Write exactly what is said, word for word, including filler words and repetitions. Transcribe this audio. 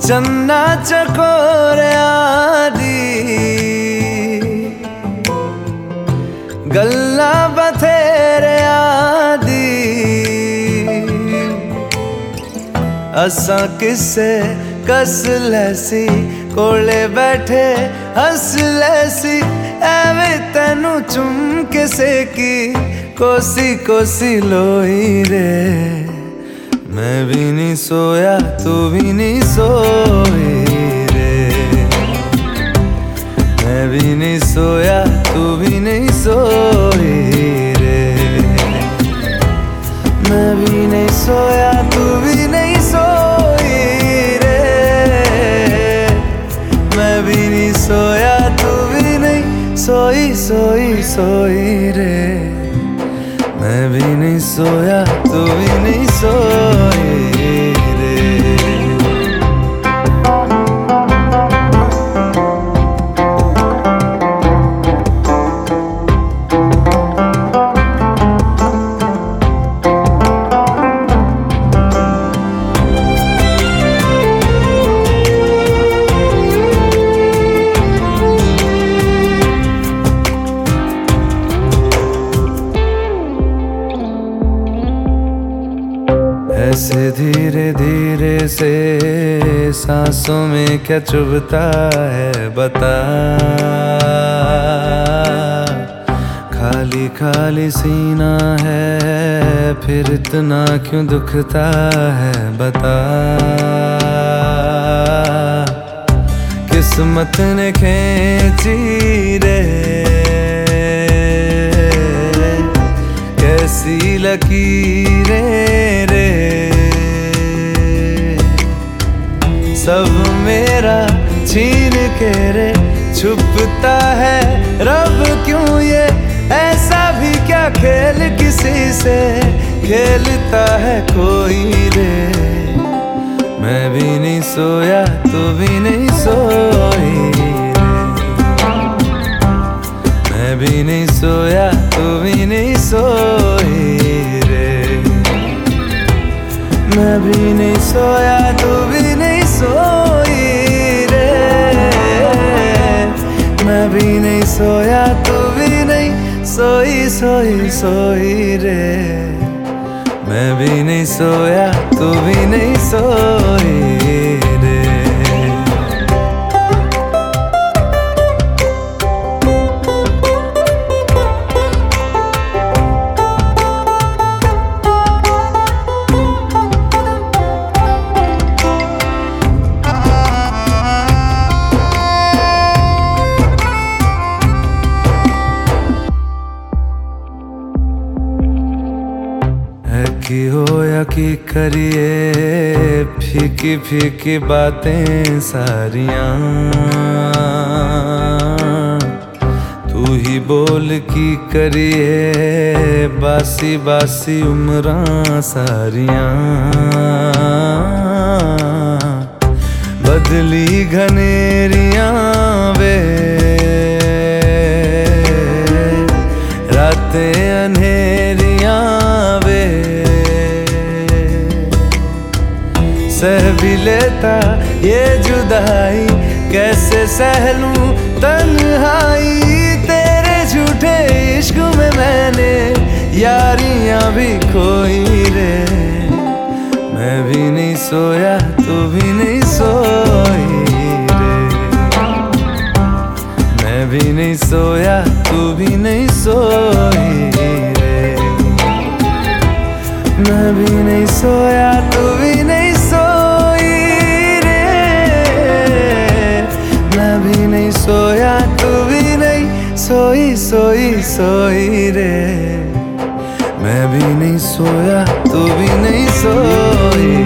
चन्ना चकोरिया दी गल्ला बथेरिया दी असां किसे कस लैसी कोले बैठे हस लैसी एवें तेनू चुम के सेकी कोसी कोसी लोई रे। मैं भी नहीं सोया तू भी नहीं सोई रे। मैं भी नहीं सोया तू भी नहीं सोई रे। मैं भी नहीं सोया तू भी नहीं सोई रे। मैं भी नहीं सोया तू भी नहीं सोई सोई सोई रे। मैं भी नहीं सोया तू भी नहीं सोई रे। ऐसे धीरे धीरे से सांसों में क्या चुभता है बता। खाली खाली सीना है फिर इतना क्यों दुखता है बता। किस्मत ने खींची रे कैसी लकीरें रे। सब मेरा छीन के रे छुपता है रब क्यों ये ऐसा भी क्या खेल किसी से खेलता है कोई रे। मैं भी नहीं सोया तू भी नहीं सोई रे। मैं भी नहीं सोया तू भी नहीं सोई रे। मैं भी नहीं सोया तू भी नहीं सोई रे। मैं भी नहीं सोया तू भी नहीं सोई सोई सोई रे। मैं भी नहीं सोया तू भी नहीं सोई रे। की हो या की करिए फीकी फीकी बातें सारियां। तू ही बोल की करिए बासी बासी उम्रां सारियां। बदली घनेरियां वे रातें अंधेरियां वे सह भी लेता ये जुदाई कैसे सह लूं तन्हाई। तेरे झूठे इश्क में मैंने यारियां भी खोई रे। मैं भी नहीं सोया तू भी नहीं सोई रे। मैं भी नहीं सोया तू भी नहीं सोई रे। मैं भी नहीं सोया तू भी नहीं सोई रे। मैं भी नहीं सोया तू भी नहीं सोई सोई सोई रे। मैं भी नहीं सोया तू भी नहीं सोई।